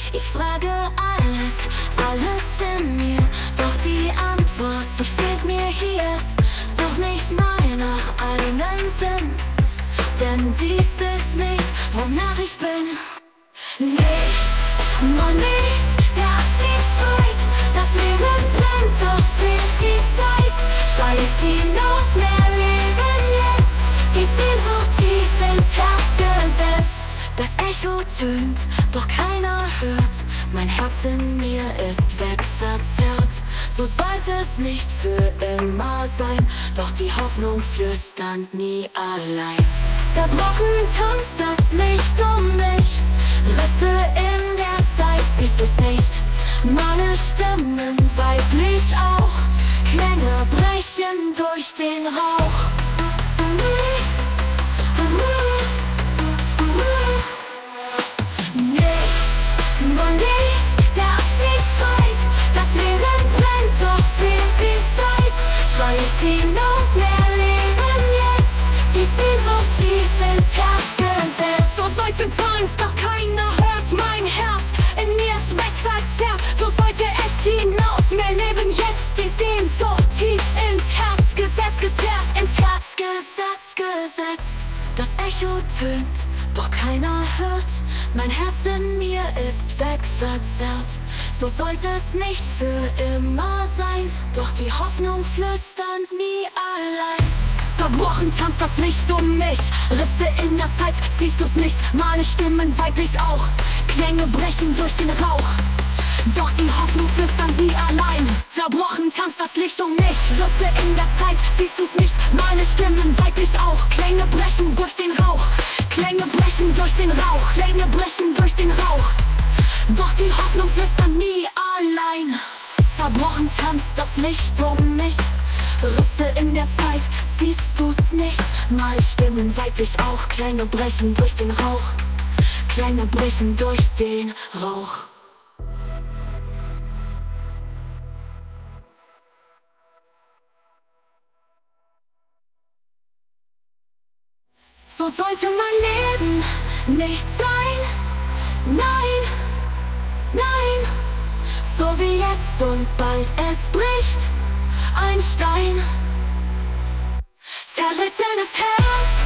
Ich frage alles in mir, doch die Antwort, sie fehlt mir hier. Such nicht mal nach einem Sinn, denn dies ist nicht, wonach ich bin. Nichts, nur nichts, der Abschied schreit. Das Leben brennt, doch fehlt die Zeit. Schreis hinaus, mehr Leben jetzt. Die Sehnsucht tief ins Herz gesetzt. Das Echo tönt, doch keiner hört. Mein Herz in mir ist wegverzerrt. So sollte es nicht für immer sein, doch die Hoffnung flüstert nie allein. Zerbrochen tanzt das Licht um mich, Risse in der Zeit, siehst du's nicht? Meine Stimmen weiblich auch, Klänge brechen durch den Rauch. Nur nichts, der Abschied schreit. Das Leben brennt, doch fehlt die Zeit. Schreis hinaus, mehr Leben jetzt. Die Sehnsucht tief ins Herz gesetzt. So sollte tanzt, doch keiner hört mein Herz. In mir ist wegverzerrt, so sollte es hinaus. Mehr Leben jetzt, die Sehnsucht tief ins Herz gesetzt. Gezerrt, ins Herz gesetzt. Das Echo tönt, doch keiner hört. Mein Herz in mir ist wegverzerrt. So sollte es nicht für immer sein, doch die Hoffnung flüstert nie allein. Zerbrochen tanzt das Licht um mich, Risse in der Zeit, siehst du's nicht? Meine Stimmen weiblich auch, Klänge brechen durch den Rauch. Doch die Hoffnung flüstert nie allein. Zerbrochen tanzt das Licht um mich, Risse in der Zeit, siehst du's nicht? Meine Stimmen weiblich auch, Klänge brechen durch den Rauch. Klänge brechen durch den Rauch, Klänge brechen durch den Rauch. Doch die Hoffnung flüstert nie allein. Zerbrochen tanzt das Licht um mich, Risse in der Zeit, siehst du's nicht? Meine Stimmen weiblich auch, Klänge brechen durch den Rauch. Klänge brechen durch den Rauch. So sollte mein Leben nicht sein. Nein, nein. So wie jetzt und bald es bricht ein Stein. Zerrissenes Herz.